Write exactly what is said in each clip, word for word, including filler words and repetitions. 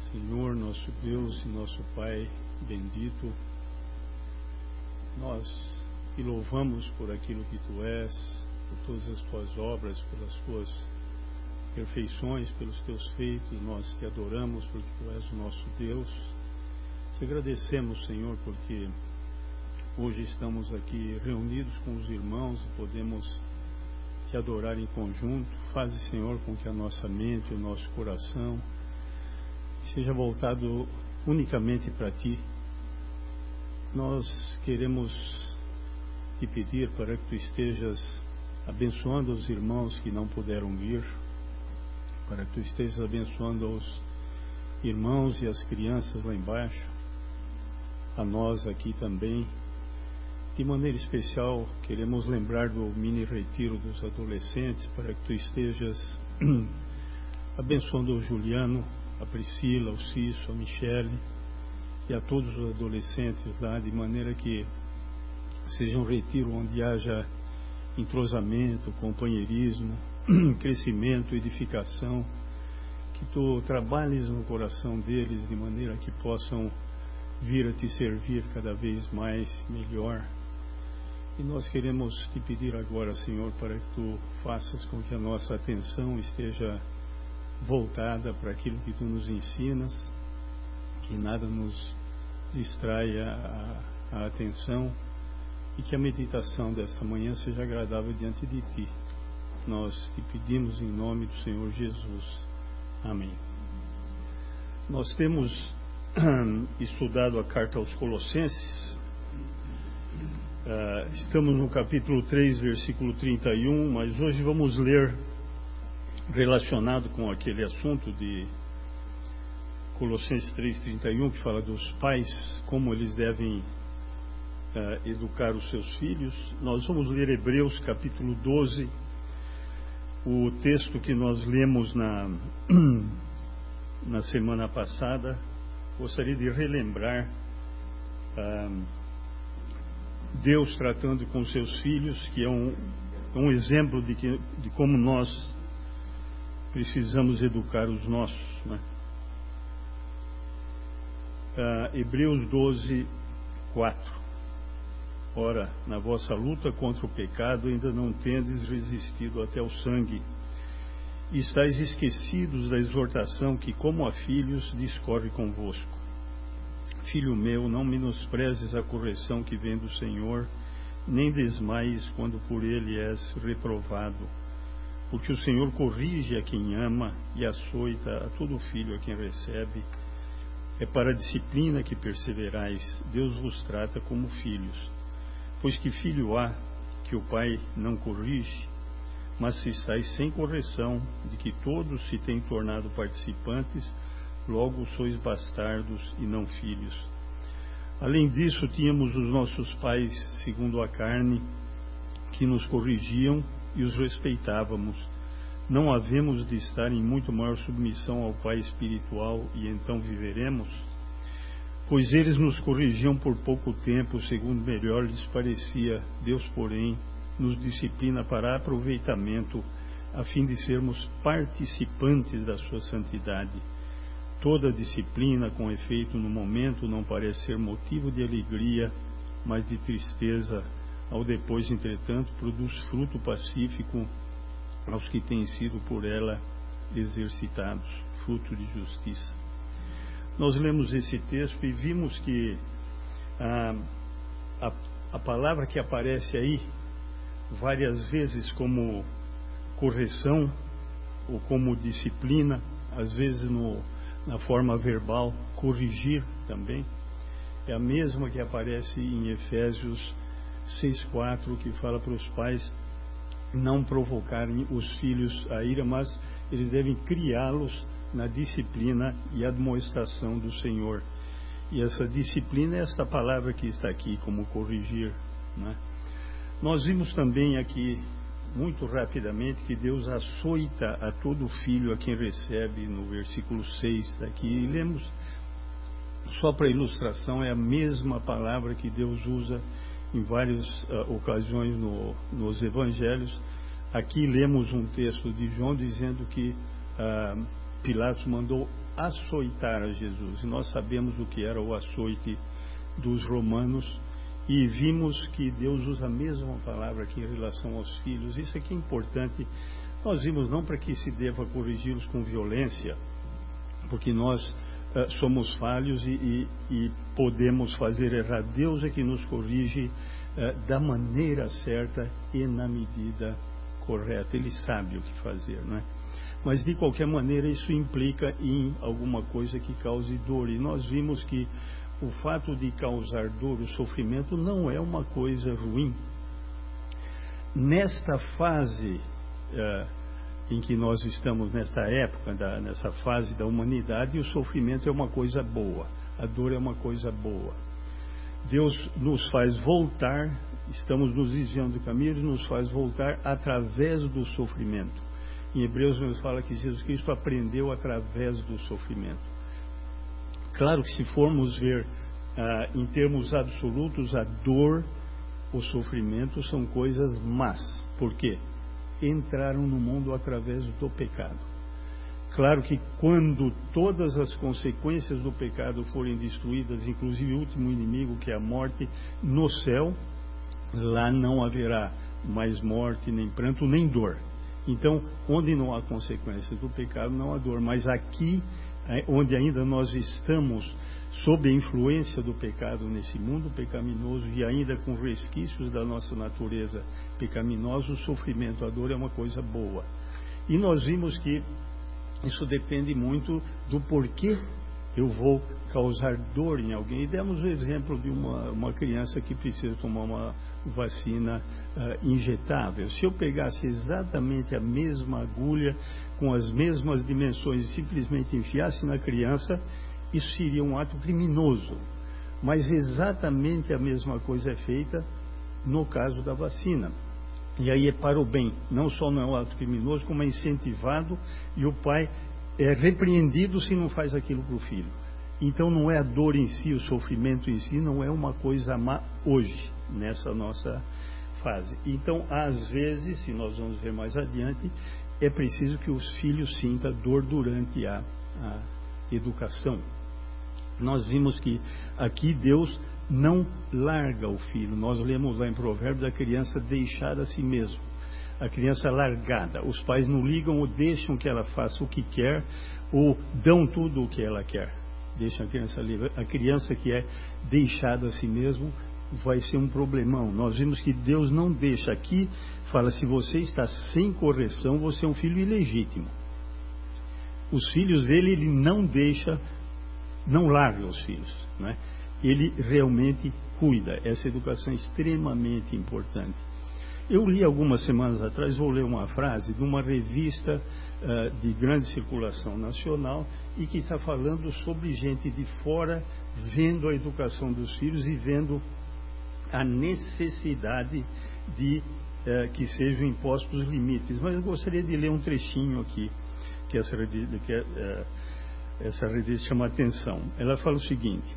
Senhor, nosso Deus e nosso Pai bendito, nós te louvamos por aquilo que Tu és, por todas as Tuas obras, pelas Tuas perfeições, pelos Teus feitos. Nós te adoramos porque Tu és o nosso Deus. Te agradecemos, Senhor, porque hoje estamos aqui reunidos com os irmãos e podemos te adorar em conjunto. Faze, Senhor, com que a nossa mente, o nosso coração seja voltado unicamente para Ti. Nós queremos te pedir para que Tu estejas abençoando os irmãos que não puderam vir, para que Tu estejas abençoando os irmãos e as crianças lá embaixo, a nós aqui também. De maneira especial, queremos lembrar do mini retiro dos adolescentes, para que Tu estejas abençoando o Juliano, a Priscila, o Cício, a Michele e a todos os adolescentes lá, de maneira que seja um retiro onde haja entrosamento, companheirismo, crescimento, edificação, que Tu trabalhes no coração deles de maneira que possam vir a Te servir cada vez mais, melhor. E nós queremos Te pedir agora, Senhor, para que Tu faças com que a nossa atenção esteja voltada para aquilo que Tu nos ensinas, que nada nos distraia a, a atenção, e que a meditação desta manhã seja agradável diante de Ti. Nós Te pedimos em nome do Senhor Jesus. Amém. Nós temos estudado a carta aos Colossenses. Uh, estamos no capítulo três, versículo trinta e um, mas hoje vamos ler relacionado com aquele assunto de Colossenses três, trinta e um, que fala dos pais, como eles devem uh, educar os seus filhos. Nós vamos ler Hebreus capítulo doze, o texto que nós lemos na, na semana passada. Gostaria de relembrar uh, Deus tratando com seus filhos, que é um, um exemplo de, que, de como nós precisamos educar os nossos, né? uh, Hebreus doze, quatro. Ora, na vossa luta contra o pecado ainda não tendes resistido até o sangue, e estáis esquecidos da exortação que, como a filhos, discorre convosco. Filho meu, não menosprezes a correção que vem do Senhor, nem desmaies quando por ele és reprovado. Porque o Senhor corrige a quem ama e açoita a todo filho a quem recebe. É para a disciplina que perseverais. Deus vos trata como filhos. Pois que filho há que o pai não corrige? Mas se estáis sem correção, de que todos se têm tornado participantes, logo sois bastardos e não filhos. Além disso, tínhamos os nossos pais, segundo a carne, que nos corrigiam e os respeitávamos. Não havemos de estar em muito maior submissão ao Pai espiritual e então viveremos? Pois eles nos corrigiam por pouco tempo, segundo melhor lhes parecia. Deus, porém, nos disciplina para aproveitamento, a fim de sermos participantes da sua santidade. Toda disciplina, com efeito no momento, não parece ser motivo de alegria, mas de tristeza. Ao depois, entretanto, produz fruto pacífico aos que têm sido por ela exercitados, fruto de justiça. Nós lemos esse texto e vimos que a, a, a palavra que aparece aí várias vezes como correção ou como disciplina, às vezes no, na forma verbal, corrigir também, é a mesma que aparece em Efésios seis, quatro, que fala para os pais não provocarem os filhos a ira, mas eles devem criá-los na disciplina e admoestação do Senhor. E essa disciplina é esta palavra que está aqui, como corrigir, né? Nós vimos também aqui, muito rapidamente, que Deus açoita a todo filho a quem recebe, no versículo seis daqui. E lemos, só para ilustração, é a mesma palavra que Deus usa em várias uh, ocasiões no, nos evangelhos. Aqui lemos um texto de João dizendo que uh, Pilatos mandou açoitar a Jesus. E nós sabemos o que era o açoite dos romanos, e vimos que Deus usa a mesma palavra aqui em relação aos filhos. Isso aqui é importante. Nós vimos não para que se deva corrigi-los com violência, porque nós uh, somos falhos e, e, e podemos fazer errar. Deus é que nos corrige uh, da maneira certa e na medida correta. Ele sabe o que fazer, não é? Mas de qualquer maneira isso implica em alguma coisa que cause dor. E nós vimos que o fato de causar dor, o sofrimento, não é uma coisa ruim. Nesta fase uh, em que nós estamos, nesta época, da, nessa fase da humanidade, o sofrimento é uma coisa boa, a dor é uma coisa boa. Deus nos faz voltar, estamos nos desviando do caminho, Ele nos faz voltar através do sofrimento. Em Hebreus nos fala que Jesus Cristo aprendeu através do sofrimento. Claro que se formos ver ah, em termos absolutos, a dor, o sofrimento são coisas más. Por quê? Entraram no mundo através do pecado. Claro que quando todas as consequências do pecado forem destruídas, inclusive o último inimigo, que é a morte, no céu, lá não haverá mais morte, nem pranto, nem dor. Então, onde não há consequências do pecado, não há dor. Mas aqui, onde ainda nós estamos sob a influência do pecado nesse mundo pecaminoso e ainda com resquícios da nossa natureza pecaminosa, o sofrimento, a dor é uma coisa boa. E nós vimos que isso depende muito do porquê eu vou causar dor em alguém. E demos o exemplo de uma, uma criança que precisa tomar uma vacina uh, injetável. Se eu pegasse exatamente a mesma agulha, com as mesmas dimensões, e simplesmente enfiasse na criança, isso seria um ato criminoso. Mas exatamente a mesma coisa é feita no caso da vacina. E aí é para o bem. Não só não é um ato criminoso, como é incentivado, e o pai é repreendido se não faz aquilo para o filho. Então não é a dor em si, o sofrimento em si, não é uma coisa má hoje, nessa nossa fase. Então, às vezes, se nós vamos ver mais adiante, é preciso que os filhos sintam dor durante a, a educação. Nós vimos que aqui Deus não larga o filho. Nós lemos lá em Provérbios a criança deixar a si mesmo. A criança largada. Os pais não ligam ou deixam que ela faça o que quer, ou dão tudo o que ela quer. Deixam a criança livre. A criança que é deixada a si mesmo vai ser um problemão. Nós vimos que Deus não deixa. Aqui fala, se você está sem correção, você é um filho ilegítimo. Os filhos dele, ele não deixa, não larga os filhos, né? Ele realmente cuida. Essa educação é extremamente importante. Eu li algumas semanas atrás, vou ler uma frase de uma revista uh, de grande circulação nacional e que está falando sobre gente de fora vendo a educação dos filhos e vendo a necessidade de uh, que sejam impostos limites. Mas eu gostaria de ler um trechinho aqui que essa revista, que, uh, essa revista chama a atenção. Ela fala o seguinte: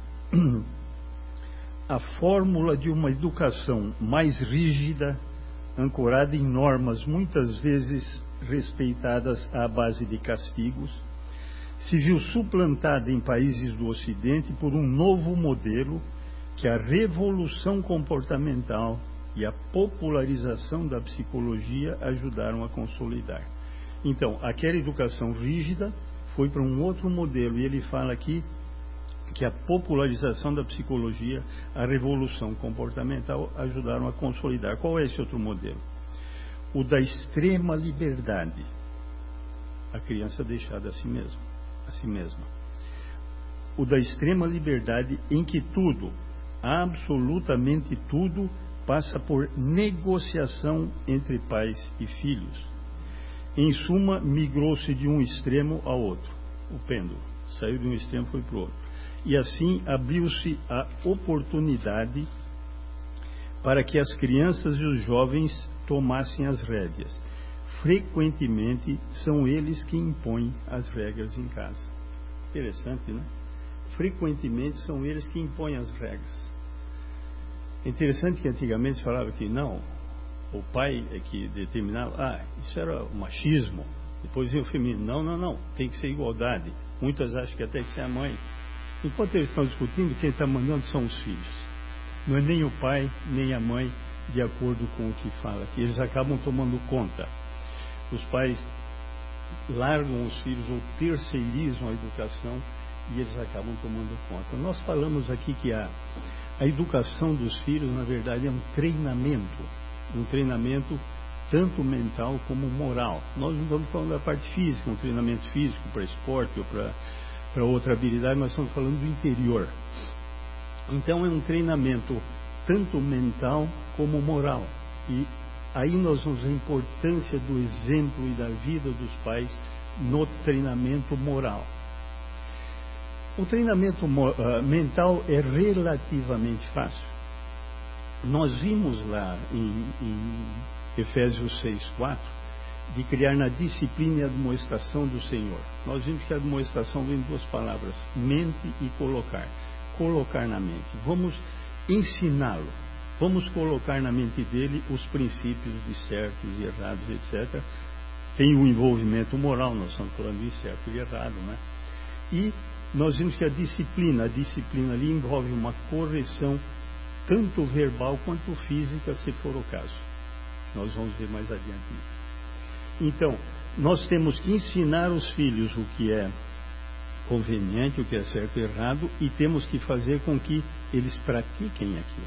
a fórmula de uma educação mais rígida, ancorada em normas muitas vezes respeitadas à base de castigos, se viu suplantada em países do Ocidente por um novo modelo que a revolução comportamental e a popularização da psicologia ajudaram a consolidar. Então, aquela educação rígida foi para um outro modelo, e ele fala aqui que a popularização da psicologia, a revolução comportamental ajudaram a consolidar. Qual é esse outro modelo? O da extrema liberdade. A criança deixada a si mesma, a si mesma. O da extrema liberdade em que tudo, absolutamente tudo, passa por negociação entre pais e filhos. Em suma, migrou-se de um extremo ao outro. O pêndulo saiu de um extremo e foi para o outro. E assim abriu-se a oportunidade para que as crianças e os jovens tomassem as rédeas. Frequentemente são eles que impõem as regras em casa. Interessante, né? Frequentemente são eles que impõem as regras. É interessante que antigamente se falava que não, o pai é que determinava. Ah, isso era o machismo, Depois vem o feminino. Não, não, não. Tem que ser igualdade. Muitas acham que até que ser a mãe. Enquanto eles estão discutindo, quem está mandando são os filhos. Não é nem o pai, nem a mãe, de acordo com o que fala aqui. Eles acabam tomando conta. Os pais largam os filhos ou terceirizam a educação e eles acabam tomando conta. Nós falamos aqui que a, a educação dos filhos, na verdade, é um treinamento. Um treinamento tanto mental como moral. Nós não estamos falando da parte física, um treinamento físico para esporte ou para, para outra habilidade, mas estamos falando do interior. Então é um treinamento tanto mental como moral. E aí nós vemos a importância do exemplo e da vida dos pais no treinamento moral. O treinamento uh, mental é relativamente fácil. Nós vimos lá em, em Efésios seis, quatro, de criar na disciplina e admoestação do Senhor. Nós vimos que a admoestação vem em duas palavras, mente e colocar. Colocar na mente. Vamos ensiná-lo. Vamos colocar na mente dele os princípios de certos e errados, etcétera. Tem o envolvimento moral, nós estamos falando de certo e errado, né? E nós vimos que a disciplina, a disciplina ali envolve uma correção tanto verbal quanto física, se for o caso. Nós vamos ver mais adiante. Então, nós temos que ensinar os filhos o que é conveniente, o que é certo e errado, e temos que fazer com que eles pratiquem aquilo.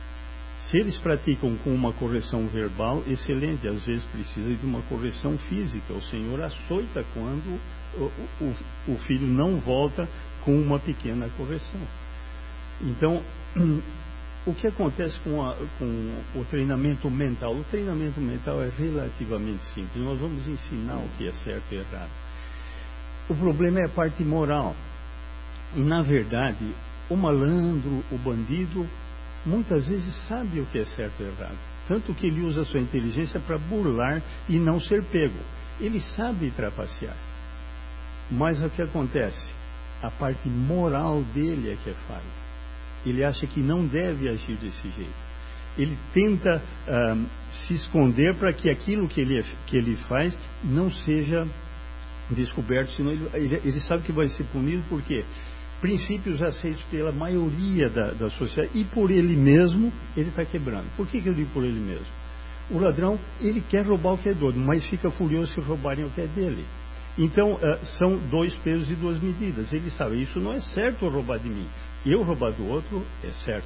Se eles praticam com uma correção verbal, excelente, às vezes precisa de uma correção física. O Senhor açoita quando o, o, o filho não volta com uma pequena correção. Então, o que acontece com, a, com o treinamento mental? O treinamento mental é relativamente simples. Nós vamos ensinar o que é certo e errado. O problema é a parte moral. Na verdade, o malandro, o bandido, muitas vezes sabe o que é certo e errado. Tanto que ele usa a sua inteligência para burlar e não ser pego. Ele sabe trapacear. Mas o que acontece? A parte moral dele é que é falha. Ele acha que não deve agir desse jeito. Ele tenta ah, se esconder para que aquilo que ele, que ele faz não seja descoberto, senão ele, ele sabe que vai ser punido, porque princípios aceitos pela maioria da, da sociedade e por ele mesmo, ele está quebrando. Por que, que eu digo por ele mesmo? O ladrão, ele quer roubar o que é dono, mas fica furioso se roubarem o que é dele. Então, uh, são dois pesos e duas medidas. Ele sabe, isso não é certo roubar de mim. Eu roubar do outro é certo.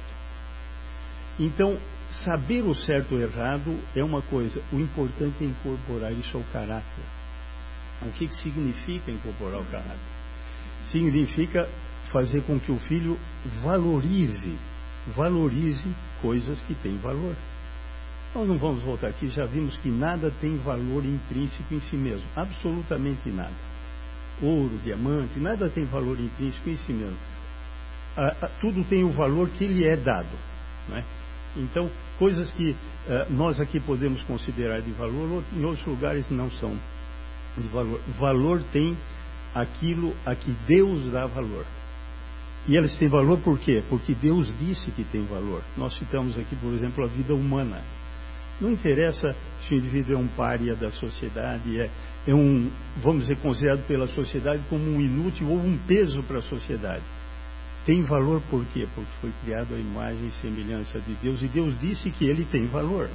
Então, saber o certo e o errado é uma coisa. O importante é incorporar isso ao caráter. O que, que significa incorporar o caráter? Significa fazer com que o filho valorize, valorize coisas que têm valor. Nós não vamos voltar aqui, já vimos que nada tem valor intrínseco em si mesmo, absolutamente nada. Ouro, diamante, nada tem valor intrínseco em si mesmo. Ah, ah, tudo tem o valor que lhe é dado, né? Então, coisas que ah, nós aqui podemos considerar de valor, em outros lugares não são de valor. Valor tem aquilo a que Deus dá valor. E eles têm valor por quê? Porque Deus disse que tem valor. Nós citamos aqui, por exemplo, a vida humana. Não interessa se o indivíduo é um pária da sociedade, é, é um, vamos dizer, considerado pela sociedade como um inútil ou um peso para a sociedade. Tem valor por quê? Porque foi criado à imagem e semelhança de Deus, e Deus disse que ele tem valor.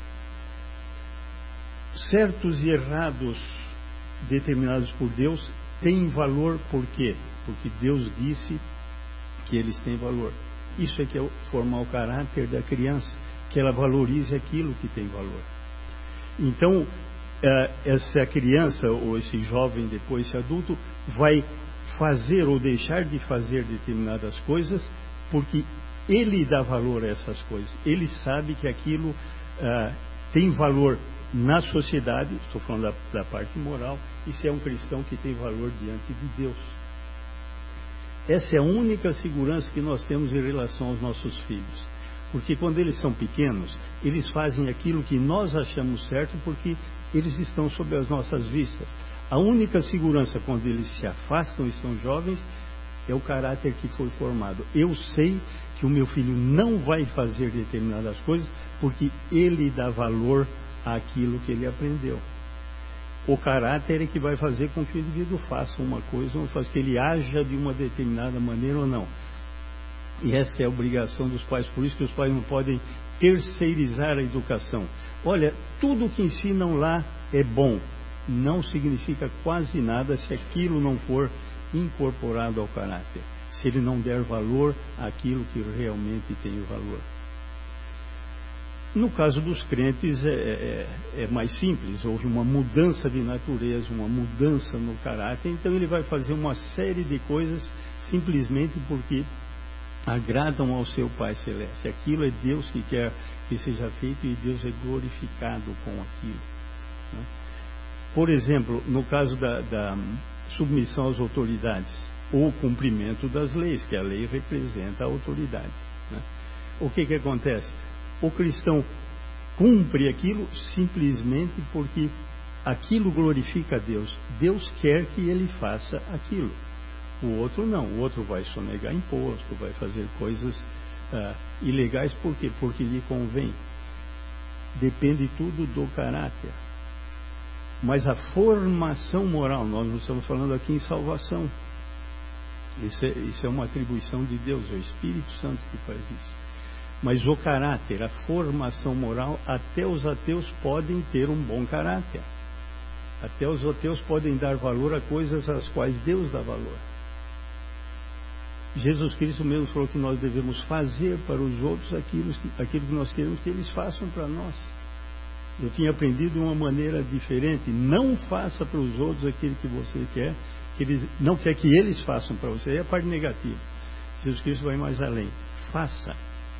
Certos e errados determinados por Deus têm valor por quê? Porque Deus disse que eles têm valor. Isso é que é formar o caráter da criança, que ela valorize aquilo que tem valor. Então, essa criança ou esse jovem, depois esse adulto, vai fazer ou deixar de fazer determinadas coisas porque ele dá valor a essas coisas. Ele sabe que aquilo uh, tem valor na sociedade, estou falando da, da parte moral, e se é um cristão que tem valor diante de Deus. Essa é a única segurança que nós temos em relação aos nossos filhos. Porque quando eles são pequenos, eles fazem aquilo que nós achamos certo porque eles estão sob as nossas vistas. A única segurança quando eles se afastam e são jovens é o caráter que foi formado. Eu sei que o meu filho não vai fazer determinadas coisas porque ele dá valor àquilo que ele aprendeu. O caráter é que vai fazer com que o indivíduo faça uma coisa, ou faz que ele haja de uma determinada maneira ou não. E essa é a obrigação dos pais, por isso que os pais não podem terceirizar a educação. Olha, tudo que ensinam lá é bom, não significa quase nada se aquilo não for incorporado ao caráter, se ele não der valor àquilo que realmente tem o valor. No caso dos crentes é, é, é mais simples, houve uma mudança de natureza, uma mudança no caráter, então ele vai fazer uma série de coisas simplesmente porque agradam ao seu Pai Celeste. Aquilo é Deus que quer que seja feito e Deus é glorificado com aquilo, né? Por exemplo, no caso da, da submissão às autoridades, ou cumprimento das leis, que a lei representa a autoridade, né? O que que acontece? O cristão cumpre aquilo simplesmente porque aquilo glorifica a Deus. Deus quer que ele faça aquilo. O outro não. O outro vai sonegar imposto, vai fazer coisas ah, ilegais. Por quê? Porque lhe convém. Depende tudo do caráter. Mas a formação moral, nós não estamos falando aqui em salvação. Isso é, isso é uma atribuição de Deus, é o Espírito Santo que faz isso. Mas o caráter, a formação moral, até os ateus podem ter um bom caráter. Até os ateus podem dar valor a coisas às quais Deus dá valor. Jesus Cristo mesmo falou que nós devemos fazer para os outros aquilo, aquilo que nós queremos que eles façam para nós. Eu tinha aprendido de uma maneira diferente. Não faça para os outros aquilo que você quer, que eles, não quer que eles façam para você. É a parte negativa. Jesus Cristo vai mais além. Faça.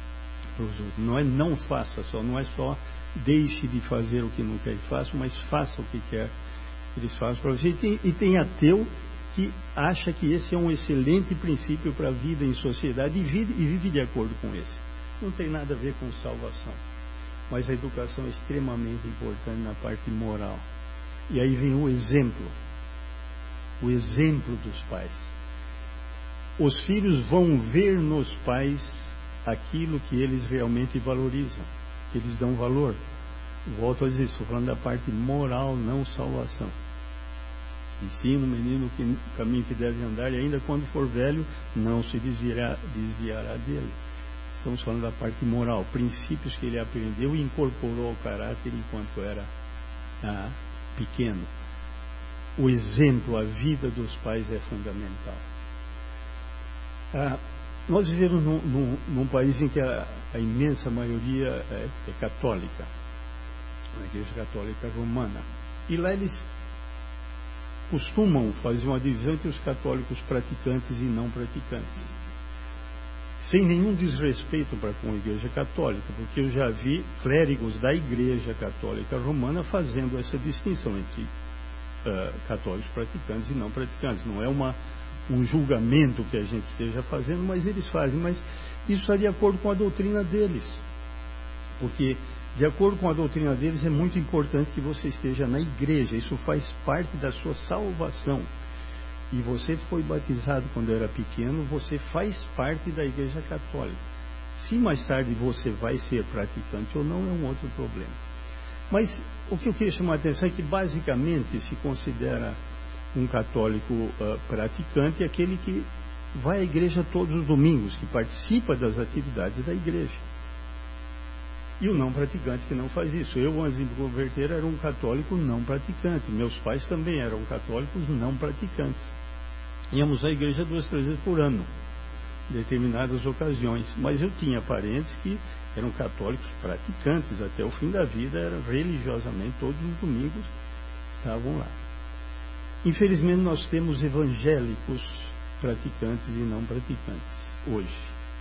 Não é não faça só, não é só deixe de fazer o que não quer que faça, mas faça o que quer que eles façam para você. E tem, e tem ateu que acha que esse é um excelente princípio para a vida em sociedade e vive, e vive de acordo com esse. Não tem nada a ver com salvação, mas a educação é extremamente importante na parte moral. E aí vem o exemplo, o exemplo dos pais. Os filhos vão ver nos pais aquilo que eles realmente valorizam, que eles dão valor. Volto a dizer, estou falando da parte moral, não salvação. Ensina o menino que, o caminho que deve andar, e ainda quando for velho, não se desviará, desviará dele. Estamos falando da parte moral, princípios que ele aprendeu e incorporou ao caráter enquanto era ah, pequeno. O exemplo, a vida dos pais é fundamental. Ah, Nós vivemos num, num, num país em que a, a imensa maioria é, é católica, a Igreja Católica Romana. E lá eles costumam fazer uma divisão entre os católicos praticantes e não praticantes. Sem nenhum desrespeito para com a Igreja Católica, porque eu já vi clérigos da Igreja Católica Romana fazendo essa distinção entre uh, católicos praticantes e não praticantes. Não é uma um julgamento que a gente esteja fazendo, mas eles fazem, mas isso está de acordo com a doutrina deles, porque de acordo com a doutrina deles é muito importante que você esteja na igreja, isso faz parte da sua salvação, e você foi batizado quando era pequeno, você faz parte da Igreja Católica. Se mais tarde você vai ser praticante ou não é um outro problema, mas o que eu queria chamar a atenção é que basicamente se considera um católico uh, praticante é aquele que vai à igreja todos os domingos, que participa das atividades da igreja. E o não praticante que não faz isso. Eu, antes de me converter, era um católico não praticante. Meus pais também eram católicos não praticantes. Íamos à igreja duas, três vezes por ano, em determinadas ocasiões. Mas eu tinha parentes que eram católicos praticantes. Até o fim da vida, era religiosamente, todos os domingos estavam lá. Infelizmente nós temos evangélicos praticantes e não praticantes hoje.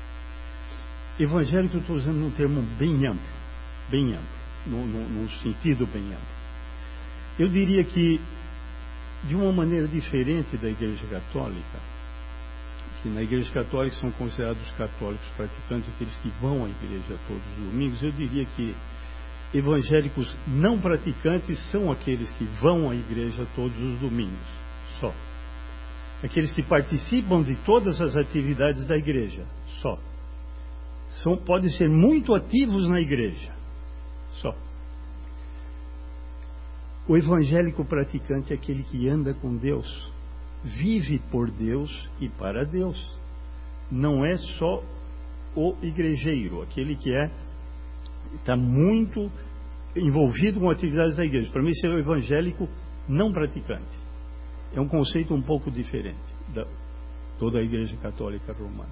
Evangélico eu estou usando um termo bem amplo, bem amplo, no, no, num sentido bem amplo. Eu diria que de uma maneira diferente da Igreja Católica, que na Igreja Católica são considerados os católicos praticantes, aqueles que vão à igreja todos os domingos, eu diria que evangélicos não praticantes são aqueles que vão à igreja todos os domingos, só. Aqueles que participam de todas as atividades da igreja, só. São, podem ser muito ativos na igreja, só. O evangélico praticante é aquele que anda com Deus, vive por Deus e para Deus. Não é só o igrejeiro, aquele que é está muito envolvido com atividades da igreja. Para mim, esse é o evangélico não praticante. É um conceito um pouco diferente da toda a Igreja Católica Romana.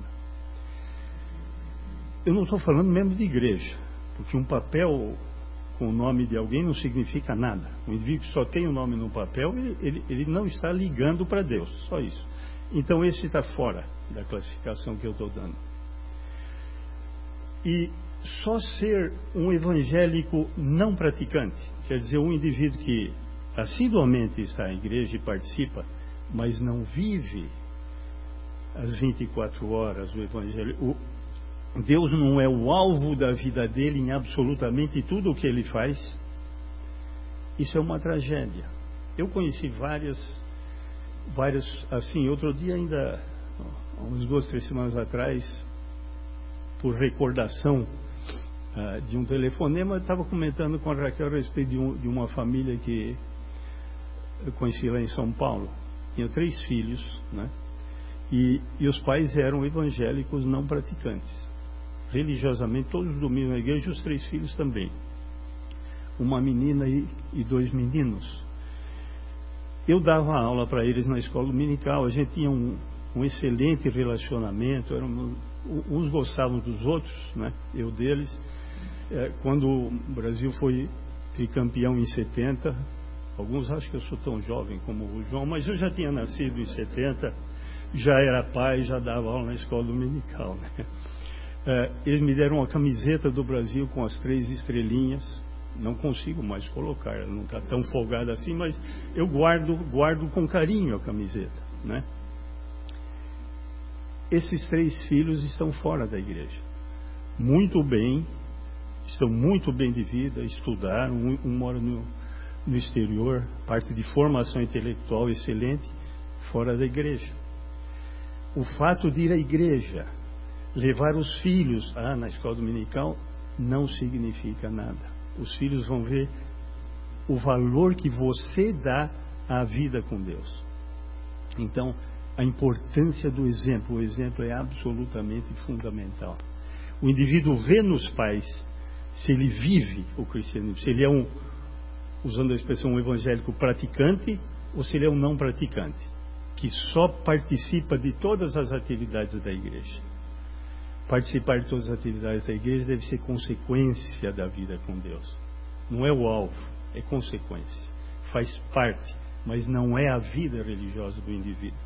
Eu não estou falando mesmo de igreja, porque um papel com o nome de alguém não significa nada. O indivíduo que só tem o nome no papel, ele, ele, ele não está ligando para Deus, só isso. Então esse está fora da classificação que eu estou dando. E só ser um evangélico não praticante, quer dizer, um indivíduo que assiduamente está à igreja e participa, mas não vive as vinte e quatro horas o evangelho. O, Deus não é o alvo da vida dele em absolutamente tudo o que ele faz. Isso é uma tragédia. Eu conheci várias, várias, assim, outro dia ainda, umas duas, três semanas atrás, por recordação uh, de um telefonema, eu estava comentando com a Raquel a respeito de, um, de uma família que eu conheci lá em São Paulo. Tinha três filhos, né? E, e os pais eram evangélicos não praticantes. Religiosamente, todos os domingos na igreja, os três filhos também. Uma menina e, e dois meninos. Eu dava aula para eles na escola dominical. A gente tinha um, um excelente relacionamento. Eram, uns gostavam dos outros, né? Eu deles. É, quando o Brasil foi tricampeão em setenta, alguns acham que eu sou tão jovem como o João, mas eu já tinha nascido em setenta, já era pai, já dava aula na escola dominical, né? É, eles me deram uma camiseta do Brasil com as três estrelinhas. Não consigo mais colocar, ela não está tão folgada assim, mas eu guardo, guardo com carinho a camiseta, né? Esses três filhos estão fora da igreja. Muito bem, estão muito bem de vida, estudaram, um, um mora no, no exterior, parte de formação intelectual excelente, fora da igreja. O fato de ir à igreja, levar os filhos ah, na escola dominical, não significa nada. Os filhos vão ver o valor que você dá à vida com Deus. Então, a importância do exemplo. O exemplo é absolutamente fundamental. O indivíduo vê nos pais se ele vive o cristianismo, se ele é um, usando a expressão, um evangélico praticante, ou se ele é um não praticante, que só participa de todas as atividades da igreja. Participar de todas as atividades da igreja deve ser consequência da vida com Deus. Não é o alvo, é consequência. Faz parte, mas não é a vida religiosa do indivíduo.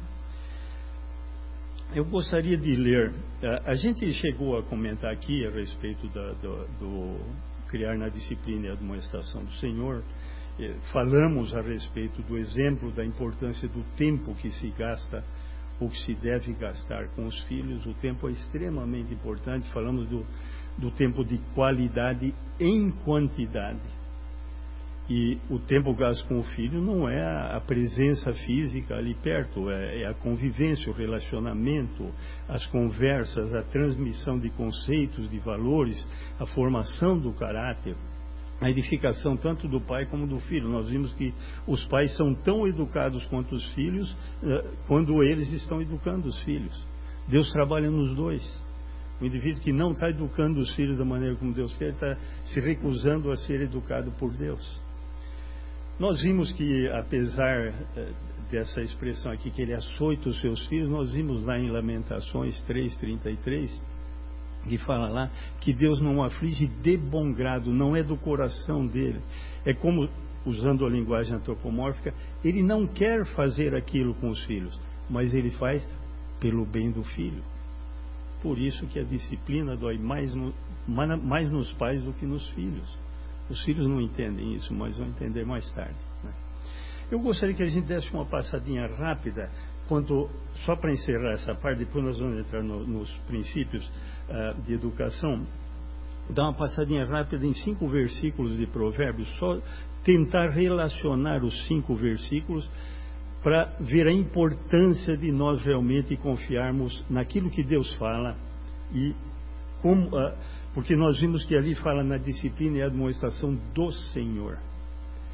Eu gostaria de ler, a gente chegou a comentar aqui a respeito da, do, do criar na disciplina e admoestação do Senhor. Falamos a respeito do exemplo da importância do tempo que se gasta o que se deve gastar com os filhos. O tempo é extremamente importante. Falamos do, do tempo de qualidade em quantidade. E o tempo gasto com o filho não é a, a presença física ali perto, é, é a convivência, o relacionamento, as conversas, a transmissão de conceitos, de valores, a formação do caráter, a edificação tanto do pai como do filho. Nós vimos que os pais são tão educados quanto os filhos uh, quando eles estão educando os filhos. Deus trabalha nos dois. O indivíduo que não está educando os filhos da maneira como Deus quer, está se recusando a ser educado por Deus. Nós vimos que, apesar uh, dessa expressão aqui, que ele açoita os seus filhos, nós vimos lá em Lamentações três, trinta e três, que fala lá que Deus não aflige de bom grado, não é do coração dele. É como, usando a linguagem antropomórfica, ele não quer fazer aquilo com os filhos, mas ele faz pelo bem do filho. Por isso que a disciplina dói mais, no, mais nos pais do que nos filhos. Os filhos não entendem isso, mas vão entender mais tarde, né? Eu gostaria que a gente desse uma passadinha rápida, quanto, só para encerrar essa parte, depois nós vamos entrar no, nos princípios uh, de educação, dar uma passadinha rápida em cinco versículos de Provérbios, só tentar relacionar os cinco versículos para ver a importância de nós realmente confiarmos naquilo que Deus fala, e como, uh, porque nós vimos que ali fala na disciplina e admoestação do Senhor.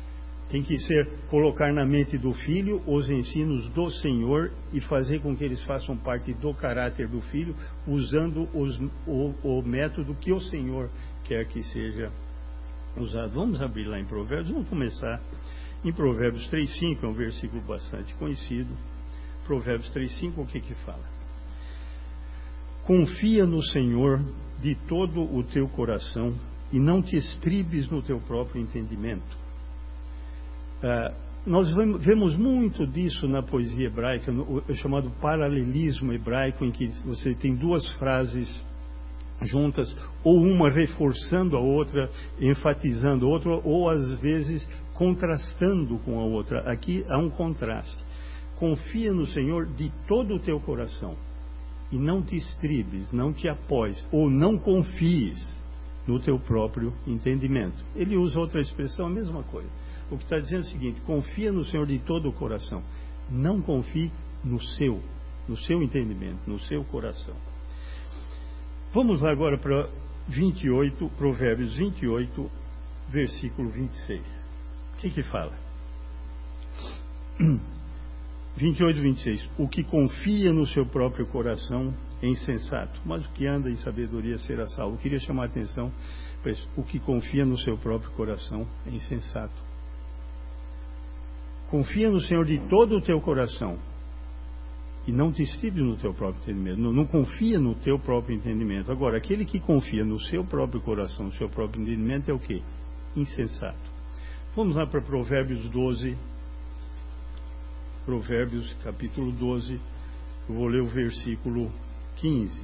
Tem que ser colocar na mente do filho os ensinos do Senhor e fazer com que eles façam parte do caráter do filho, usando os, o, o método que o Senhor quer que seja usado. Vamos abrir lá em Provérbios, vamos começar em Provérbios três, cinco, é um versículo bastante conhecido. Provérbios três, cinco, o que que fala? Confia no Senhor de todo o teu coração e não te estribes no teu próprio entendimento. Ah, nós vemos muito disso na poesia hebraica, no, o chamado paralelismo hebraico, em que você tem duas frases juntas, ou uma reforçando a outra, enfatizando a outra, ou às vezes contrastando com a outra. Aqui há um contraste. Confia no Senhor de todo o teu coração e não te estribes, não te apoies, ou não confies no teu próprio entendimento. Ele usa outra expressão, a mesma coisa. O que está dizendo é o seguinte: confia no Senhor de todo o coração, não confie no seu, no seu entendimento, no seu coração. Vamos lá agora para vinte e oito, Provérbios vinte e oito, versículo vinte e seis. O que que fala? vinte e oito, vinte e seis. O que confia no seu próprio coração é insensato, mas o que anda em sabedoria será salvo. Eu queria chamar a atenção para isso. O que confia no seu próprio coração é insensato. Confia no Senhor de todo o teu coração e não te estribes no teu próprio entendimento. Não, não confia no teu próprio entendimento. Agora, aquele que confia no seu próprio coração, no seu próprio entendimento, é o quê? Insensato. Vamos lá para Provérbios doze. Provérbios capítulo doze. Eu vou ler o versículo quinze.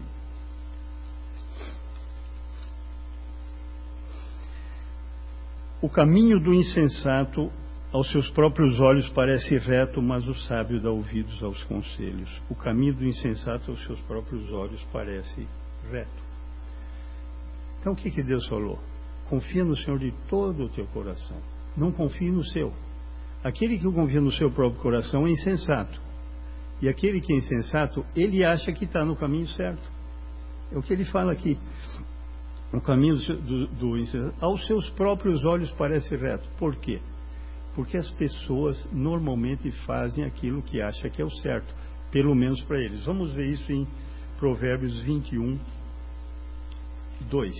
O caminho do insensato aos seus próprios olhos parece reto, mas o sábio dá ouvidos aos conselhos. O caminho do insensato aos seus próprios olhos parece reto. Então o que que Deus falou? Confia no Senhor de todo o teu coração. Não confie no seu. Aquele que confia no seu próprio coração é insensato. E aquele que é insensato, ele acha que está no caminho certo. É o que ele fala aqui. O caminho do, do, do insensato, aos seus próprios olhos parece reto. Por quê? Porque as pessoas normalmente fazem aquilo que acham que é o certo, pelo menos para eles. Vamos ver isso em Provérbios vinte e um, dois.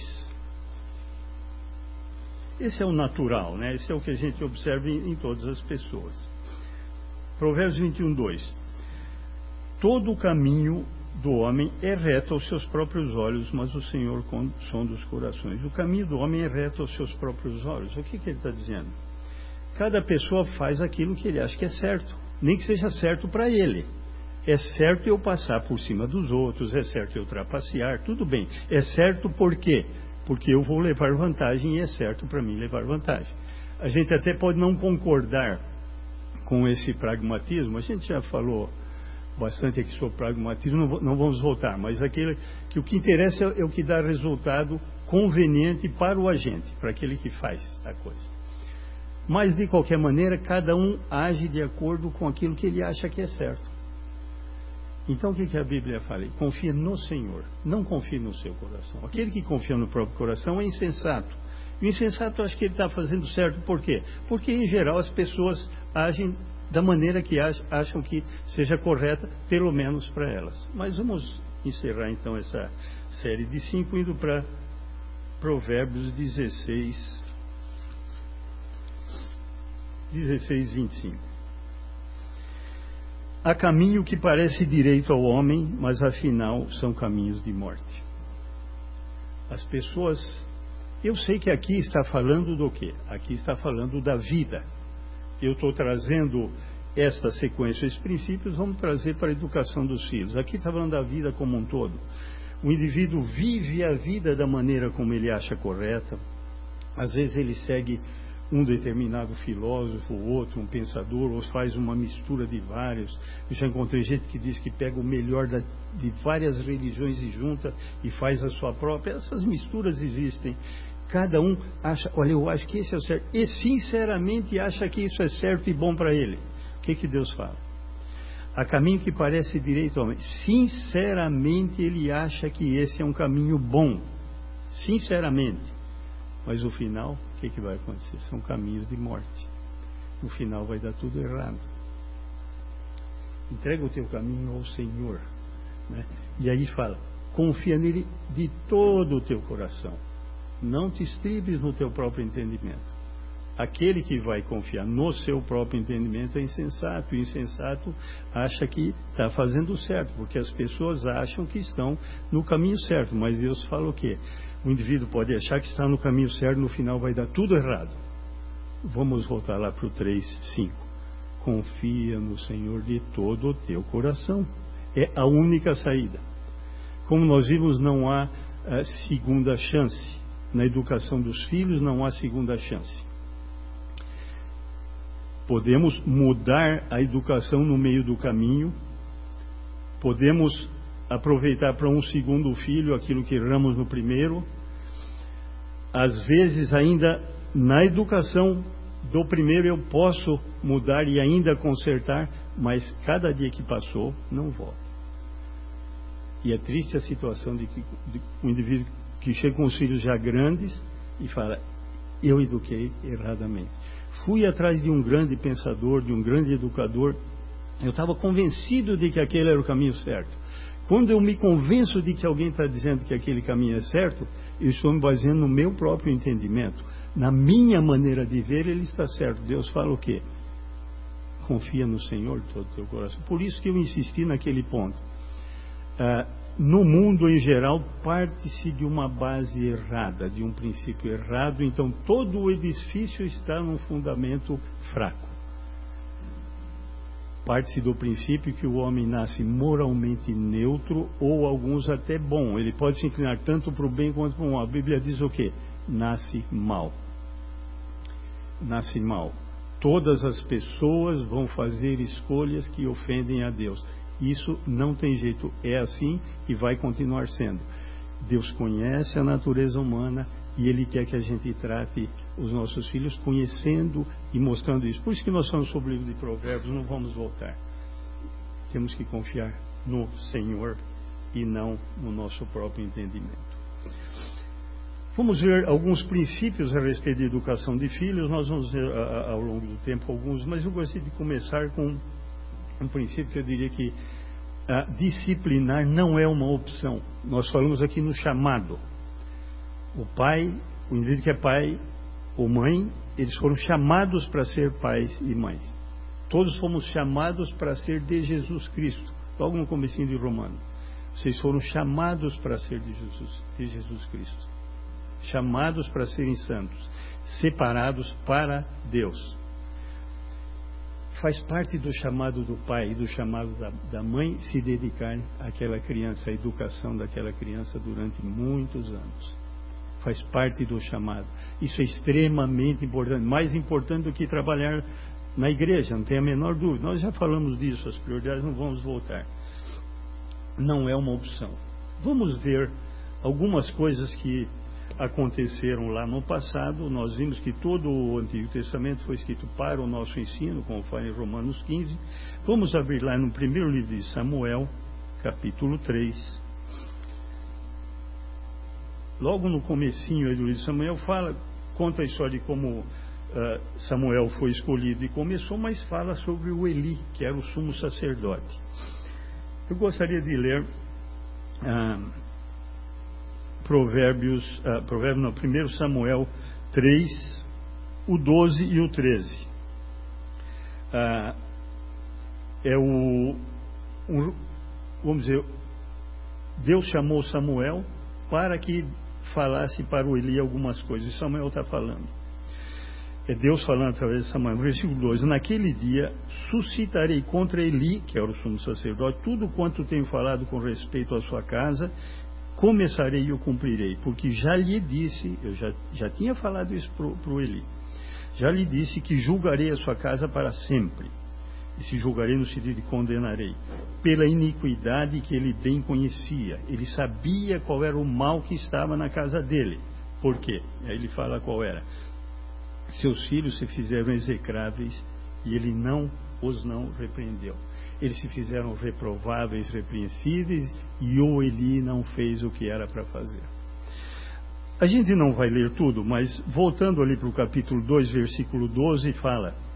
Esse é o natural, né? Esse é o que a gente observa em, em todas as pessoas. Provérbios vinte e um, dois. Todo o caminho do homem é reto aos seus próprios olhos, mas o Senhor sonda os corações. O caminho do homem é reto aos seus próprios olhos. O que que ele está dizendo? Cada pessoa faz aquilo que ele acha que é certo, nem que seja certo para ele. É certo eu passar por cima dos outros, é certo eu trapacear, tudo bem. É certo por quê? Porque eu vou levar vantagem e é certo para mim levar vantagem. A gente até pode não concordar com esse pragmatismo, a gente já falou bastante aqui sobre pragmatismo, não, não vamos voltar, mas aquele que o que interessa é o que dá resultado conveniente para o agente, para aquele que faz a coisa. Mas, de qualquer maneira, cada um age de acordo com aquilo que ele acha que é certo. Então, o que, que a Bíblia fala? Confia no Senhor, não confie no seu coração. Aquele que confia no próprio coração é insensato. E o insensato acha que ele está fazendo certo, por quê? Porque, em geral, as pessoas agem da maneira que acham que seja correta, pelo menos para elas. Mas vamos encerrar, então, essa série de cinco, indo para Provérbios dezesseis, dezesseis, vinte e cinco. Há caminho que parece direito ao homem, mas afinal são caminhos de morte. As pessoas... Eu sei que aqui está falando do quê? Aqui está falando da vida. Eu estou trazendo esta sequência, esses princípios, vamos trazer para a educação dos filhos. Aqui está falando da vida como um todo. O indivíduo vive a vida da maneira como ele acha correta. Às vezes ele segue um determinado filósofo, outro, um pensador, ou faz uma mistura de vários. Eu já encontrei gente que diz que pega o melhor da, de várias religiões e junta e faz a sua própria. Essas misturas existem. Cada um acha, olha, eu acho que esse é o certo. E sinceramente acha que isso é certo e bom para ele. O que que Deus fala? Há caminho que parece direito ao homem. Sinceramente ele acha que esse é um caminho bom. Sinceramente. Mas o final, o que que vai acontecer? São caminhos de morte. no final vai dar tudo errado. Entrega o teu caminho ao Senhor, né? E aí fala, confia nele de todo o teu coração, não te estribes no teu próprio entendimento. Aquele que vai confiar no seu próprio entendimento é insensato. O insensato acha que está fazendo certo, porque as pessoas acham que estão no caminho certo, mas Deus fala o quê? O indivíduo pode achar que está no caminho certo, no final vai dar tudo errado. Vamos voltar lá para o três, cinco. Confia no Senhor de todo o teu coração. É a única saída. Como nós vimos, não há uh, segunda chance. Na educação dos filhos não há segunda chance. Podemos mudar a educação no meio do caminho, podemos aproveitar para um segundo filho aquilo que erramos no primeiro. Às vezes ainda na educação do primeiro eu posso mudar e ainda consertar, mas cada dia que passou não volta. E é triste a situação de que de um indivíduo que chega com os filhos já grandes e fala, eu eduquei erradamente. Fui atrás de um grande pensador, de um grande educador. Eu estava convencido de que aquele era o caminho certo. Quando eu me convenço de que alguém está dizendo que aquele caminho é certo, eu estou me baseando no meu próprio entendimento. Na minha maneira de ver, ele está certo. Deus fala o quê? Confia no Senhor de todo o teu coração. Por isso que eu insisti naquele ponto. Ah, no mundo em geral, parte-se de uma base errada, de um princípio errado, então todo o edifício está num fundamento fraco. Parte-se do princípio que o homem nasce moralmente neutro, ou alguns até bom. Ele pode se inclinar tanto para o bem quanto para o mal. A Bíblia diz o quê? Nasce mal. Nasce mal. Todas as pessoas vão fazer escolhas que ofendem a Deus. Isso não tem jeito, é assim e vai continuar sendo. Deus conhece a natureza humana e Ele quer que a gente trate os nossos filhos conhecendo e mostrando isso. Por isso que nós falamos sobre o livro de Provérbios, não vamos voltar. Temos que confiar no Senhor e não no nosso próprio entendimento. Vamos ver alguns princípios a respeito de educação de filhos, nós vamos ver a, a, ao longo do tempo alguns, mas eu gostaria de começar com um princípio que eu diria que ah, disciplinar não é uma opção. Nós falamos aqui no chamado. O pai, o indivíduo que é pai ou mãe, eles foram chamados para ser pais e mães. Todos fomos chamados para ser de Jesus Cristo. Logo no comecinho de Romano. Vocês foram chamados para ser de Jesus, de Jesus Cristo. Chamados para serem santos. Separados para Deus. Faz parte do chamado do pai e do chamado da, da mãe se dedicar àquela criança, à educação daquela criança durante muitos anos. Faz parte do chamado. Isso é extremamente importante, mais importante do que trabalhar na igreja, não tem a menor dúvida. Nós já falamos disso, as prioridades, não vamos voltar. Não é uma opção. Vamos ver algumas coisas que aconteceram lá no passado. Nós vimos que todo o Antigo Testamento foi escrito para o nosso ensino, como fala em Romanos quinze. Vamos abrir lá no primeiro livro de Samuel, capítulo três. Logo no comecinho aí do livro de Samuel, fala, conta a história de como uh, Samuel foi escolhido e começou, mas fala sobre o Eli, que era o sumo sacerdote. Eu gostaria de ler uh, Provérbios, uh, Provérbios não, primeiro Samuel três, o doze e o treze. Uh, é o, um, vamos dizer, Deus chamou Samuel para que falasse para o Eli algumas coisas. E Samuel está falando. É Deus falando através de Samuel. Versículo dois. Naquele dia suscitarei contra Eli, que era o sumo sacerdote, tudo quanto tenho falado com respeito à sua casa, começarei e o cumprirei, porque já lhe disse, eu já, já tinha falado isso para o Eli, já lhe disse que julgarei a sua casa para sempre. E se julgarei no sentido de condenarei, pela iniquidade que ele bem conhecia. Ele sabia qual era o mal que estava na casa dele. Por quê? Aí ele fala qual era. Seus filhos se fizeram execráveis e ele não os não repreendeu. Eles se fizeram reprováveis, repreensíveis, e o Eli não fez o que era para fazer. A gente não vai ler tudo, mas voltando ali para o capítulo dois, versículo doze, fala: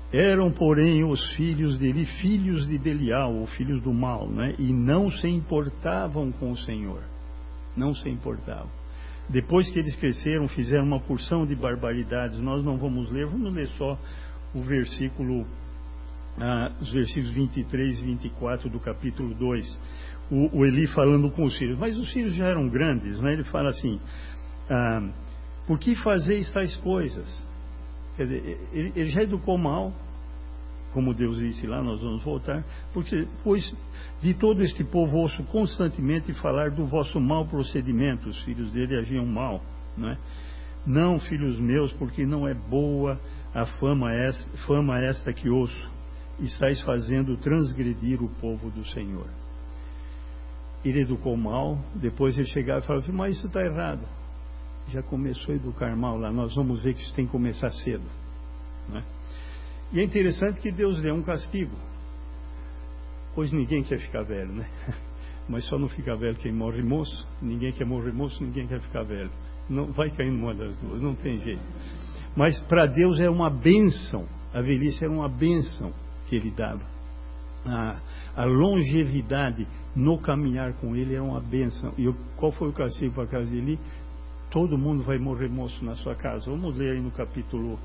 Eram, porém, os filhos dele, filhos de Belial, ou filhos do mal, né? E não se importavam com o Senhor. Não se importavam. Depois que eles cresceram, fizeram uma porção de barbaridades. Nós não vamos ler, vamos ler só o versículo, ah, os versículos vinte e três e vinte e quatro do capítulo dois. O, o Eli falando com os filhos. Mas os filhos já eram grandes, né? Ele fala assim, ah, por que fazeis tais coisas? Quer dizer, ele, ele já educou mal, como Deus disse lá, nós vamos voltar, porque, pois de todo este povo ouço constantemente falar do vosso mau procedimento. Os filhos dele agiam mal, não é? Não, filhos meus, porque não é boa a fama esta, fama esta que ouço, estáis fazendo transgredir o povo do Senhor. Ele educou mal, depois ele chegava e falava assim, mas isso está errado. Já começou a educar mal lá, nós vamos ver que isso tem que começar cedo, não é? E é interessante que Deus deu um castigo. Hoje ninguém quer ficar velho, né? Mas só não fica velho quem morre moço. Ninguém quer morrer moço, ninguém quer ficar velho. Não vai cair numa das duas, não tem jeito. Mas para Deus é uma bênção. A velhice era uma bênção que Ele dava. A, a longevidade no caminhar com Ele era uma bênção. E qual foi o castigo para a casa de Eli? Todo mundo vai morrer moço na sua casa. Vamos ler aí no capítulo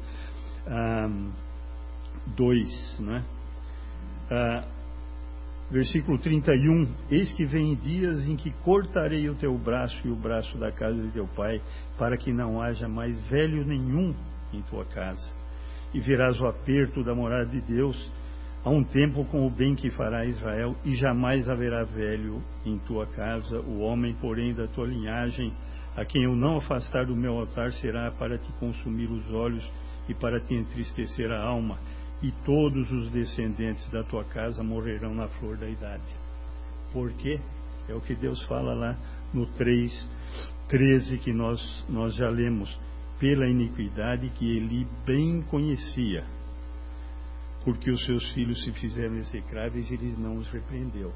dois, né? Ah, versículo trinta e um. Eis que vem dias em que cortarei o teu braço e o braço da casa de teu pai, para que não haja mais velho nenhum em tua casa. E verás o aperto da morada de Deus a um tempo com o bem que fará Israel, e jamais haverá velho em tua casa. O homem, porém, da tua linhagem, a quem eu não afastar do meu altar, será para te consumir os olhos e para te entristecer a alma, e todos os descendentes da tua casa morrerão na flor da idade. Por quê? É o que Deus fala lá no três, treze, que nós, nós já lemos. Pela iniquidade que Eli bem conhecia, porque os seus filhos se fizeram execráveis e ele não os repreendeu.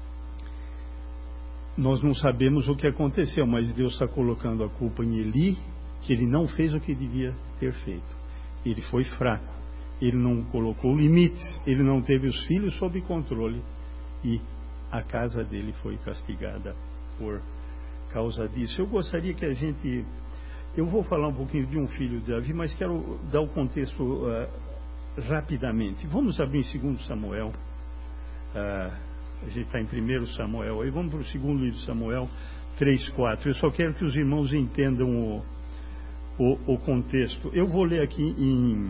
Nós não sabemos o que aconteceu, mas Deus está colocando a culpa em Eli, que ele não fez o que devia ter feito. Ele foi fraco, ele não colocou limites, ele não teve os filhos sob controle, e a casa dele foi castigada por causa disso. Eu gostaria que a gente... Eu vou falar um pouquinho de um filho de Davi, mas quero dar o contexto uh, rapidamente. Vamos abrir em segundo Samuel. Uh, a gente está em primeiro Samuel. Aí vamos para o segundo livro de Samuel, três, quatro. Eu só quero que os irmãos entendam o, o, o contexto. Eu vou ler aqui em...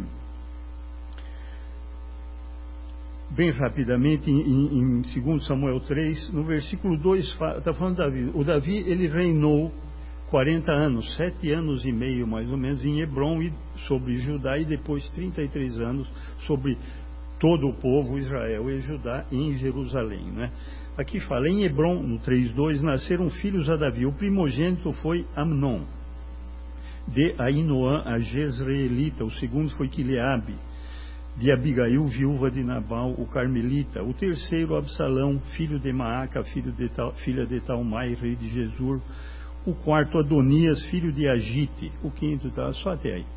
bem rapidamente, em, em segundo Samuel três, no versículo dois, está falando de Davi. O Davi, ele reinou quarenta anos, sete anos e meio mais ou menos, em Hebrom e sobre Judá, e depois trinta e três anos sobre todo o povo Israel e Judá em Jerusalém, né? Aqui fala, em Hebrom, no três, dois, nasceram filhos a Davi. O primogênito foi Amnon, de Ainoã, a Jezreelita. O segundo foi Quileabe, de Abigail, viúva de Nabal, o Carmelita. O terceiro, Absalão, filho de Maaca, filho de Tal, filha de Talmai, rei de Jesur. O quarto, Adonias, filho de Agite. O quinto, tá só até aí.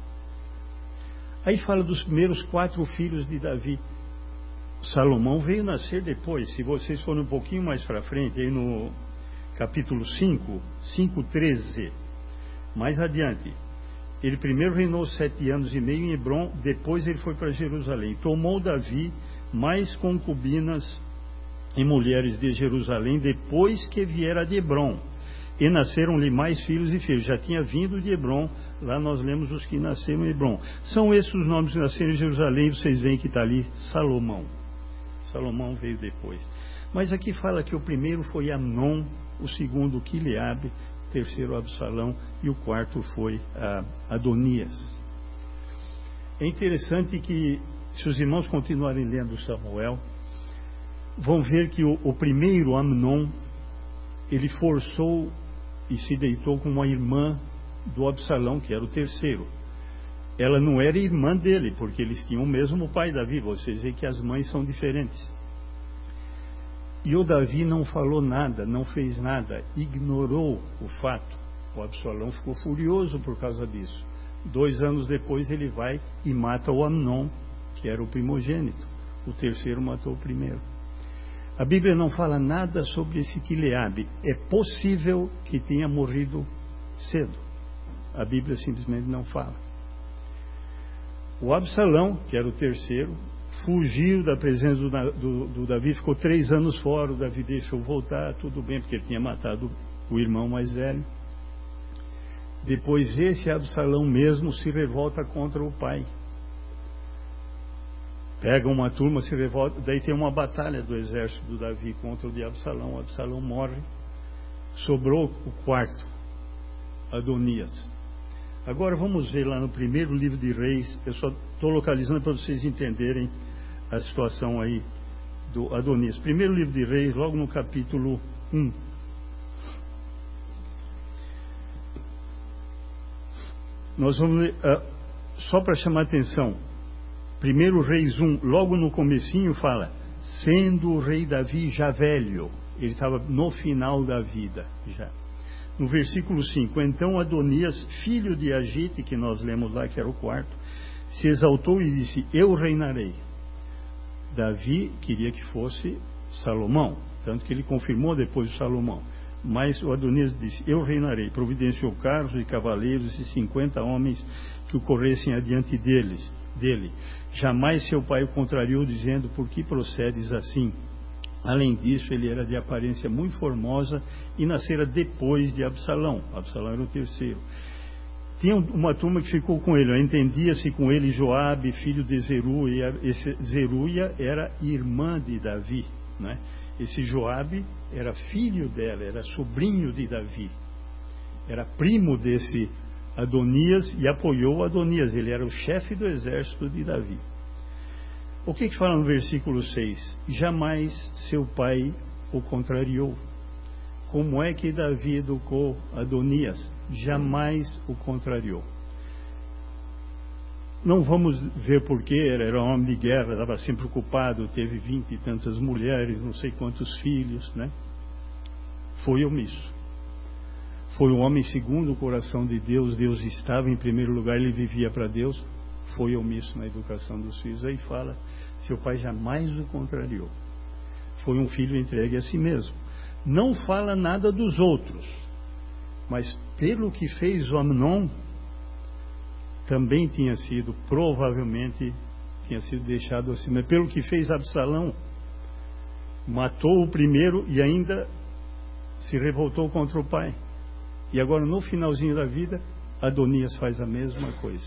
Aí fala dos primeiros quatro filhos de Davi. Salomão veio nascer depois. Se vocês forem um pouquinho mais para frente, aí no capítulo cinco, cinco, treze, mais adiante, ele primeiro reinou sete anos e meio em Hebrom, depois ele foi para Jerusalém. Tomou Davi mais concubinas e mulheres de Jerusalém, depois que viera de Hebrom. E nasceram-lhe mais filhos e filhas. Já tinha vindo de Hebrom, lá nós lemos os que nasceram em Hebrom. São esses os nomes que nasceram em Jerusalém, vocês veem que está ali Salomão. Salomão veio depois. Mas aqui fala que o primeiro foi Amnon, o segundo Quileabe, o terceiro Absalão e o quarto foi ah, Adonias. É interessante que, se os irmãos continuarem lendo Samuel, vão ver que o, o primeiro Amnon, ele forçou e se deitou com uma irmã do Absalão, que era o terceiro. Ela não era irmã dele, porque eles tinham o mesmo pai Davi. Vocês veem que as mães são diferentes. E o Davi não falou nada, não fez nada, ignorou o fato. O Absalão ficou furioso por causa disso. Dois anos depois ele vai e mata o Amnon, que era o primogênito. O terceiro matou o primeiro. A Bíblia não fala nada sobre esse Quileabe. É possível que tenha morrido cedo. A Bíblia simplesmente não fala. O Absalão, que era o terceiro, fugiu da presença do, do, do Davi, ficou três anos fora. O Davi deixou voltar, tudo bem, porque ele tinha matado o irmão mais velho. Depois esse Absalão mesmo se revolta contra o pai. Pega uma turma, se revolta, daí tem uma batalha do exército do Davi contra o de Absalão. O Absalão morre. Sobrou o quarto, Adonias. Agora vamos ver lá no primeiro livro de Reis. Eu só estou localizando para vocês entenderem a situação aí do Adonias. Primeiro livro de Reis, logo no capítulo um. Nós vamos ler, uh, só para chamar a atenção, primeiro Reis um, logo no comecinho fala, sendo o rei Davi já velho, ele estava no final da vida já. No versículo cinco, então Adonias, filho de Agite, que nós lemos lá, que era o quarto, se exaltou e disse, eu reinarei. Davi queria que fosse Salomão, tanto que ele confirmou depois o Salomão. Mas o Adonias disse, eu reinarei. Providenciou carros e cavaleiros e cinquenta homens que o corressem adiante deles, dele. Jamais seu pai o contrariou, dizendo, por que procedes assim? Além disso, ele era de aparência muito formosa e nascera depois de Absalão. Absalão era o terceiro. Tinha uma turma que ficou com ele, entendia-se com ele Joabe, filho de Zeruia. Esse Zeruia era irmã de Davi, né? Esse Joabe era filho dela, era sobrinho de Davi. Era primo desse Adonias e apoiou Adonias. Ele era o chefe do exército de Davi. O que que fala no versículo seis? Jamais seu pai o contrariou. Como é que Davi educou Adonias? Jamais o contrariou. Não vamos ver porquê, era um homem de guerra, estava sempre ocupado, teve vinte e tantas mulheres, não sei quantos filhos, né? Foi omisso. Foi um homem segundo o coração de Deus, Deus estava em primeiro lugar, ele vivia para Deus, foi omisso na educação dos filhos. Aí fala, seu pai jamais o contrariou. Foi um filho entregue a si mesmo. Não fala nada dos outros, mas pelo que fez o Amnon, também tinha sido, provavelmente, tinha sido deixado assim. Mas pelo que fez Absalão, matou o primeiro e ainda se revoltou contra o pai. E agora, no finalzinho da vida, Adonias faz a mesma coisa.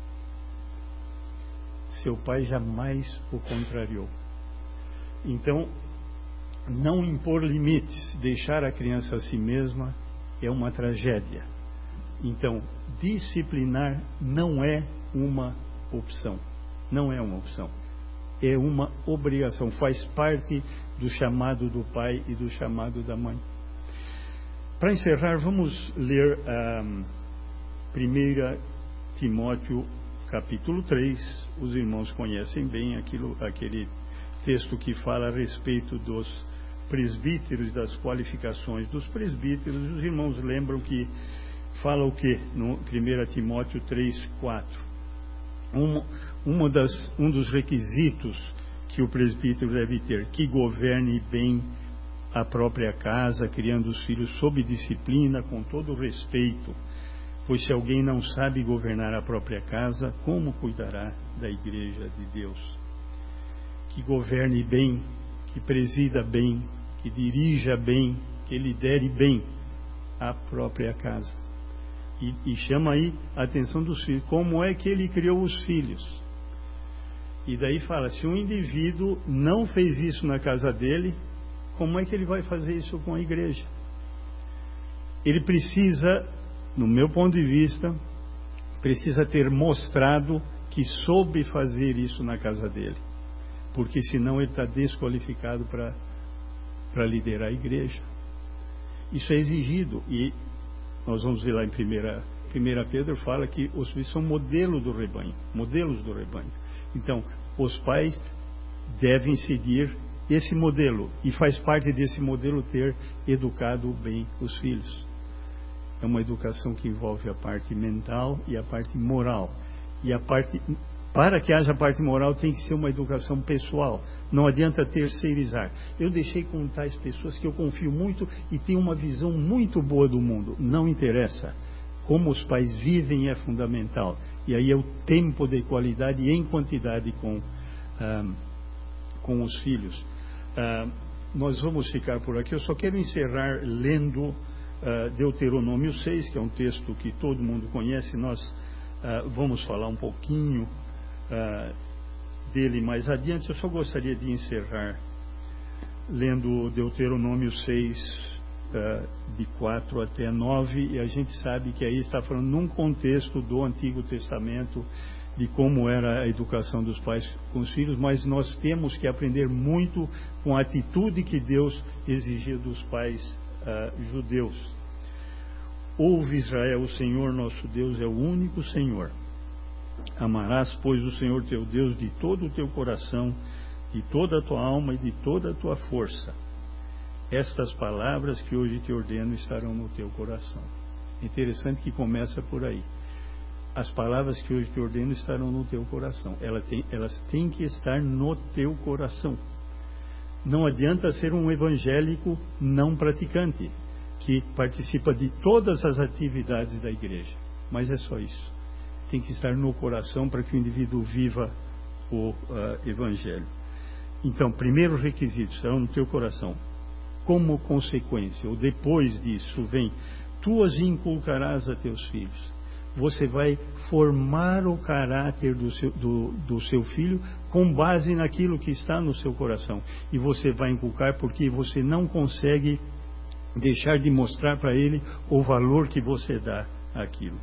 Seu pai jamais o contrariou. Então, não impor limites, deixar a criança a si mesma, é uma tragédia. Então, disciplinar não é uma opção. Não é uma opção. É uma obrigação. Faz parte do chamado do pai e do chamado da mãe. Para encerrar, vamos ler um, primeiro Timóteo, capítulo três. Os irmãos conhecem bem aquilo, aquele texto que fala a respeito dos presbíteros, das qualificações dos presbíteros. Os irmãos lembram que fala o que? No primeiro Timóteo três, quatro. Um, uma das, um dos requisitos que o presbítero deve ter, que governe bem a própria casa, criando os filhos sob disciplina, com todo o respeito. Pois se alguém não sabe governar a própria casa, como cuidará da igreja de Deus? Que governe bem, que presida bem, que dirija bem, que lidere bem a própria casa. E, e chama aí a atenção dos filhos. Como é que ele criou os filhos? E daí fala, se um indivíduo não fez isso na casa dele, como é que ele vai fazer isso com a igreja? Ele precisa, no meu ponto de vista, precisa ter mostrado que soube fazer isso na casa dele. Porque senão ele está desqualificado para para liderar a igreja. Isso é exigido. E nós vamos ver lá em primeira, primeira Pedro, fala que os filhos são modelo do rebanho, modelos do rebanho. Então, os pais devem seguir esse modelo. E faz parte desse modelo ter educado bem os filhos. É uma educação que envolve a parte mental e a parte moral. E a parte Para que haja parte moral, tem que ser uma educação pessoal. Não adianta terceirizar. Eu deixei com tais pessoas que eu confio muito e tenho uma visão muito boa do mundo. Não interessa. Como os pais vivem é fundamental. E aí é o tempo de qualidade e em quantidade com, ah, com os filhos. Ah, nós vamos ficar por aqui. Eu só quero encerrar lendo ah, Deuteronômio seis, que é um texto que todo mundo conhece. Nós ah, vamos falar um pouquinho ah, dele mais adiante. Eu só gostaria de encerrar lendo Deuteronômio seis, uh, de quatro até nove, e a gente sabe que aí está falando num contexto do Antigo Testamento, de como era a educação dos pais com os filhos, mas nós temos que aprender muito com a atitude que Deus exigia dos pais uh, judeus. Ouve, Israel, o Senhor nosso Deus é o único Senhor. Amarás, pois, o Senhor teu Deus de todo o teu coração, de toda a tua alma e de toda a tua força. Estas palavras que hoje te ordeno estarão no teu coração. É interessante que começa por aí. As palavras que hoje te ordeno estarão no teu coração. Elas têm, elas têm que estar no teu coração. Não adianta ser um evangélico não praticante, que participa de todas as atividades da igreja. Mas é só isso. Tem que estar no coração para que o indivíduo viva o uh, evangelho. Então, primeiro requisito, estarão no teu coração. Como consequência, ou depois disso, vem, tu as inculcarás a teus filhos. Você vai formar o caráter do seu, do, do seu filho com base naquilo que está no seu coração. E você vai inculcar porque você não consegue deixar de mostrar para ele o valor que você dá àquilo.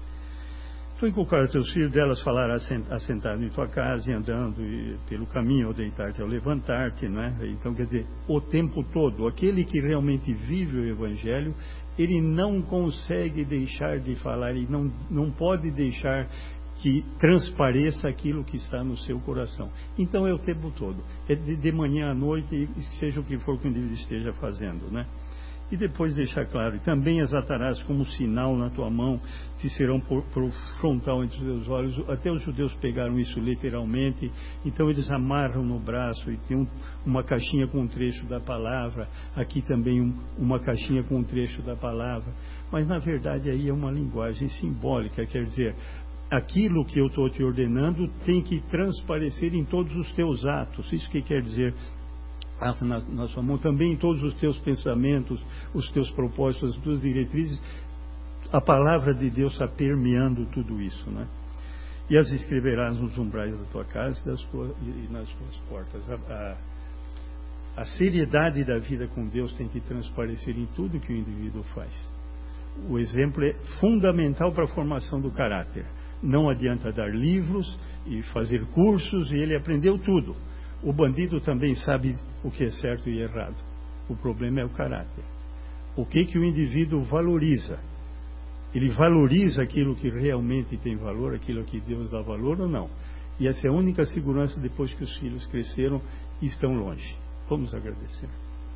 Tu inculcar a teus filhos, delas falar assentado em tua casa e andando e pelo caminho, ao deitar-te, ao levantar-te, não é? Então, quer dizer, o tempo todo, aquele que realmente vive o Evangelho, ele não consegue deixar de falar, ele não, não pode deixar que transpareça aquilo que está no seu coração. Então, é o tempo todo, é de, de manhã à noite, seja o que for que o indivíduo esteja fazendo, né? E depois deixar claro, e também as atarás como sinal na tua mão, te serão por, por frontal entre os teus olhos. Até os judeus pegaram isso literalmente, então eles amarram no braço, e tem um, uma caixinha com um trecho da palavra, aqui também um, uma caixinha com um trecho da palavra, mas na verdade aí é uma linguagem simbólica, quer dizer, aquilo que eu estou te ordenando tem que transparecer em todos os teus atos. Isso que quer dizer Na, na sua mão, também em todos os teus pensamentos, os teus propósitos, as tuas diretrizes, a palavra de Deus está permeando tudo isso, né? E as escreverás nos umbrais da tua casa e, das tuas, e nas tuas portas. A, a, a seriedade da vida com Deus tem que transparecer em tudo que o indivíduo faz. O exemplo é fundamental para a formação do caráter. Não adianta dar livros e fazer cursos, e ele aprendeu tudo. O bandido também sabe o que é certo e errado. O problema é o caráter. O que que o indivíduo valoriza? Ele valoriza aquilo que realmente tem valor, aquilo que Deus dá valor ou não? E essa é a única segurança depois que os filhos cresceram e estão longe. Vamos agradecer.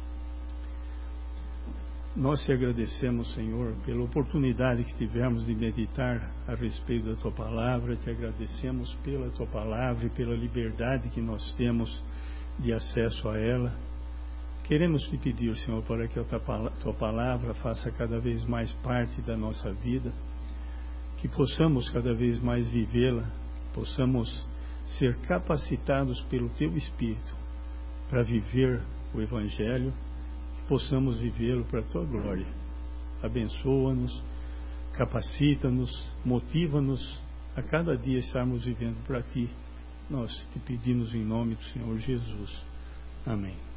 Nós te agradecemos, Senhor, pela oportunidade que tivemos de meditar a respeito da Tua Palavra. Te agradecemos pela Tua Palavra e pela liberdade que nós temos de acesso a ela. Queremos te pedir, Senhor, para que a Tua Palavra faça cada vez mais parte da nossa vida, que possamos cada vez mais vivê-la, possamos ser capacitados pelo Teu Espírito para viver o Evangelho, possamos vivê-lo para a Tua glória. Abençoa-nos, capacita-nos, motiva-nos a cada dia estarmos vivendo para Ti. Nós te pedimos em nome do Senhor Jesus. Amém.